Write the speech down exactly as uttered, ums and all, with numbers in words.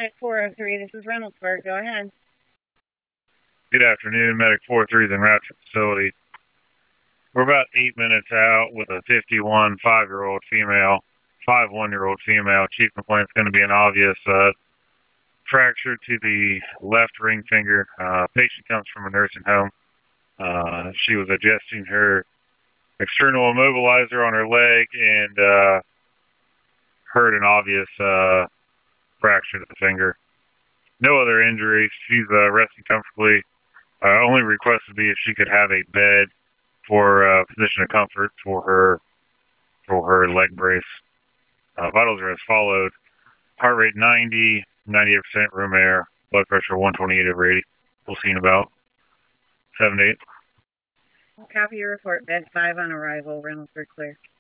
Medic four oh three, this is Reynoldsburg. Go ahead. Good afternoon, Medic four three is in Rapture facility. We're about eight minutes out with a fifty-one five-year-old female, five one-year-old female. Chief complaint's going to be an obvious uh, fracture to the left ring finger. Uh, patient comes from a nursing home. Uh, she was adjusting her external immobilizer on her leg and uh, heard an obvious uh, fracture to the finger. No other injuries. She's uh, resting comfortably. Uh, only request would be if she could have a bed for uh, position of comfort for her for her leg brace. Uh, vitals are as followed: heart rate ninety, ninety-eight percent room air, blood pressure one twenty-eight over eighty. We'll see in about seven to eight. Copy your report. Bed five on arrival. Reynoldsburg clear.